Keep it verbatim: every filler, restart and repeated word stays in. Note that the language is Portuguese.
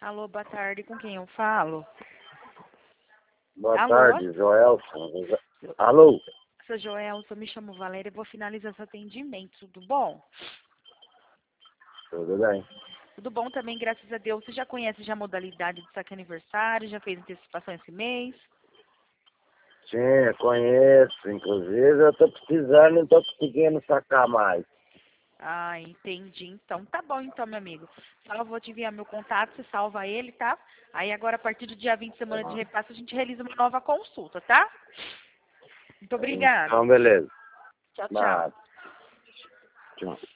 Alô, boa tarde. Com quem eu falo? Boa Alô? tarde, Joelson. Alô? Sou Joelson, eu me chamo Valéria e vou finalizar seu atendimento. Tudo bom? Tudo bem. Tudo bom também, graças a Deus. Você já conhece já a modalidade de saque aniversário? Já fez antecipação esse mês? Sim, eu conheço. Inclusive, eu tô precisando, não tô conseguindo sacar mais. Ah, entendi. Então, tá bom então, meu amigo. Só eu vou te enviar meu contato, você salva ele, tá? Aí agora, a partir do dia vinte, semana de repasse, a gente realiza uma nova consulta, tá? Muito obrigada. Então, beleza. Tchau, tchau. Nada. Tchau.